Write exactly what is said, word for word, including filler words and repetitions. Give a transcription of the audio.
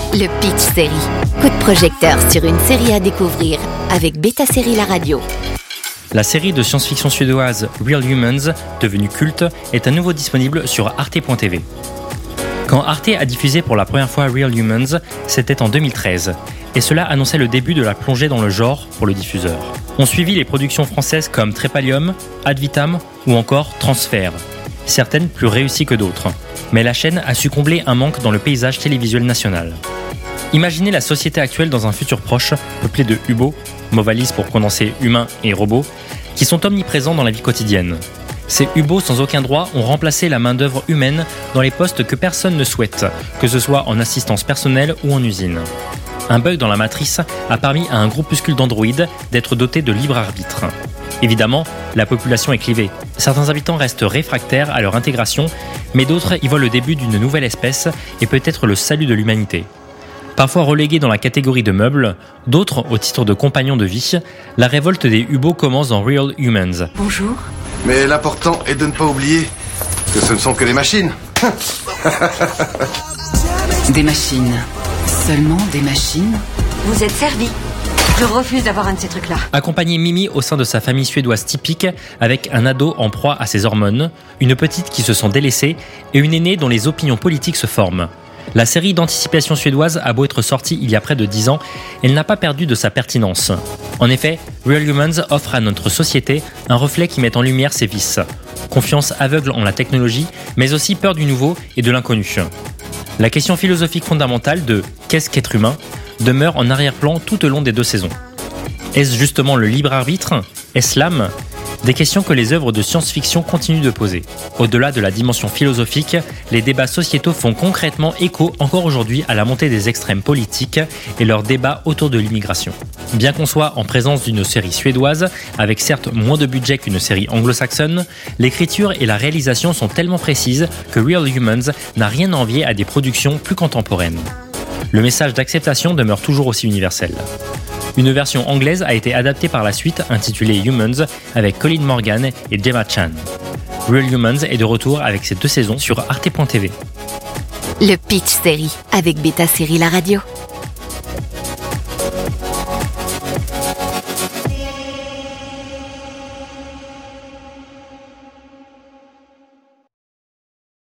Le Pitch Série. Coup de projecteur sur une série à découvrir avec Beta Série La Radio. La série de science-fiction suédoise Real Humans, devenue culte, est à nouveau disponible sur arte point t v. Quand Arte a diffusé pour la première fois Real Humans, c'était en deux mille treize, et cela annonçait le début de la plongée dans le genre pour le diffuseur. On suivit les productions françaises comme Trépalium, Ad Vitam ou encore Transfert, certaines plus réussies que d'autres. Mais la chaîne a su combler un manque dans le paysage télévisuel national. Imaginez la société actuelle dans un futur proche, peuplée de hubots, mot valise pour condenser humains et robots, qui sont omniprésents dans la vie quotidienne. Ces hubots sans aucun droit ont remplacé la main-d'œuvre humaine dans les postes que personne ne souhaite, que ce soit en assistance personnelle ou en usine. Un bug dans la matrice a permis à un groupuscule d'androïdes d'être doté de libre arbitre. Évidemment, la population est clivée. Certains habitants restent réfractaires à leur intégration, mais d'autres y voient le début d'une nouvelle espèce et peut-être le salut de l'humanité. Parfois relégués dans la catégorie de meubles, d'autres au titre de compagnons de vie, la révolte des hubots commence dans Real Humans. Bonjour. Mais l'important est de ne pas oublier que ce ne sont que des machines. Des machines. Seulement des machines. Vous êtes servi. Je refuse d'avoir un de ces trucs-là. Accompagner Mimi au sein de sa famille suédoise typique, avec un ado en proie à ses hormones, une petite qui se sent délaissée et une aînée dont les opinions politiques se forment. La série d'anticipation suédoise a beau être sortie il y a près de dix ans, elle n'a pas perdu de sa pertinence. En effet, Real Humans offre à notre société un reflet qui met en lumière ses vices. Confiance aveugle en la technologie, mais aussi peur du nouveau et de l'inconnu. La question philosophique fondamentale de « qu'est-ce qu'être humain ?» demeure en arrière-plan tout au long des deux saisons. Est-ce justement le libre arbitre ? Est-ce l'âme ? Des questions que les œuvres de science-fiction continuent de poser. Au-delà de la dimension philosophique, les débats sociétaux font concrètement écho encore aujourd'hui à la montée des extrêmes politiques et leurs débats autour de l'immigration. Bien qu'on soit en présence d'une série suédoise, avec certes moins de budget qu'une série anglo-saxonne, l'écriture et la réalisation sont tellement précises que Real Humans n'a rien à envier à des productions plus contemporaines. Le message d'acceptation demeure toujours aussi universel. Une version anglaise a été adaptée par la suite, intitulée Humans, avec Colin Morgan et Gemma Chan. Real Humans est de retour avec ses deux saisons sur arte point t v. Le Pitch Série avec Beta Série La Radio.